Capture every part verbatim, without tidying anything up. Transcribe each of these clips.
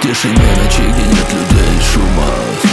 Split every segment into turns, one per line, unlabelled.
В тишине ночи, где нет людей, шума.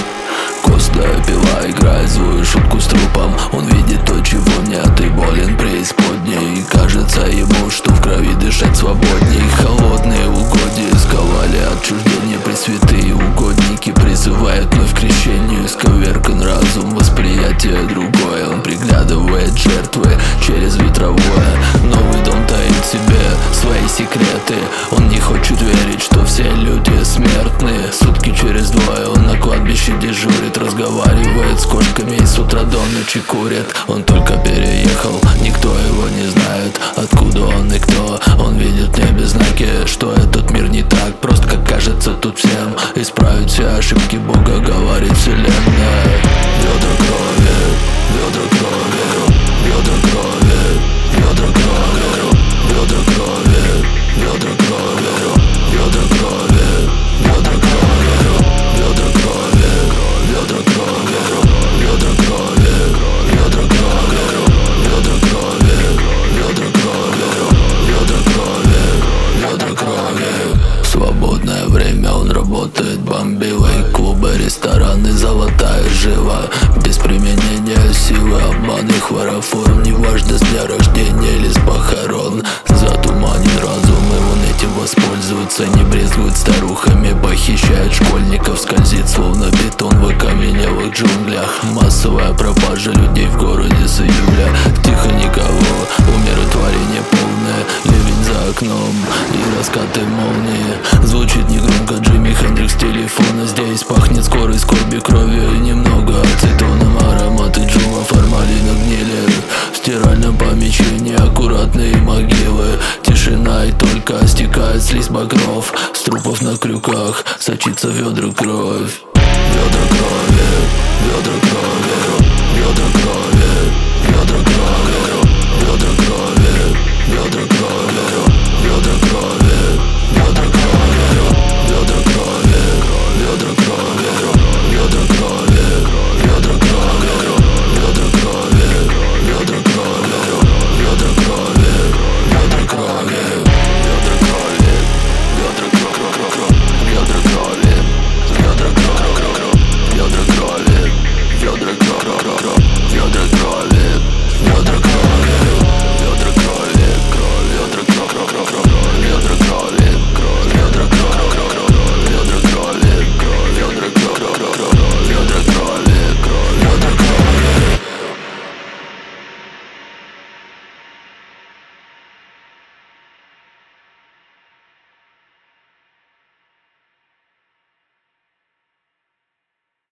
Коста пила играет злую шутку с трупом. Он видит то, чего нет, и болен преисподней. И кажется ему, что в крови дышать свободней. Холодные угодья сковали отчуждение. Пресвятые угодники призывают вновь к крещению. Исковеркан разум, восприятие другое. Он приглядывает жертвы через ветровое. Новый дом таит в себе свои секреты. Он не хочет верить, что все люди смертны. Сутки через двое он на кладбище дежурит. Разговаривает с кошками и с утра до ночи курит. Он только переехал, никто его не знает. Откуда он и кто? Он видит в небе знаки, что этот мир не так прост, как кажется тут всем. Исправить все ошибки Бога, говорит вселенная. Ведра крови, ведра крови, ведра крови, ведра крови, ведра крови, ведра крови, ведра крови, ведра крови, ведра крови, ведра крови, ведра крови, ведра крови, ведра крови, ведра крови, ведра крови, ведра крови. В свободное время он работает бомбилой. Клубы, рестораны, золотая жила. Без применения силы, обман и хлороформ. Неважно, с дня рождения или с похорон. Затуманен разум, и он этим воспользуется. Не брезгует старухами, похищает школьников. Скользит словно бетон в окаменелых джунглях. Массовая пропажа людей в городе с июля. Тихо никого, умиротворение полное. Ливень за окном и раскаты молнии. Звучит негромко Джимми Хендрикс телефона. Здесь пахнет скорой скорби, кровью и немного ацетоном. Ароматы джума, формалина гнили. В стиральном помещении аккуратные могилы. Тишина, и только стекает слизь багров. С трупов на крюках сочится ведра кровь. Ведра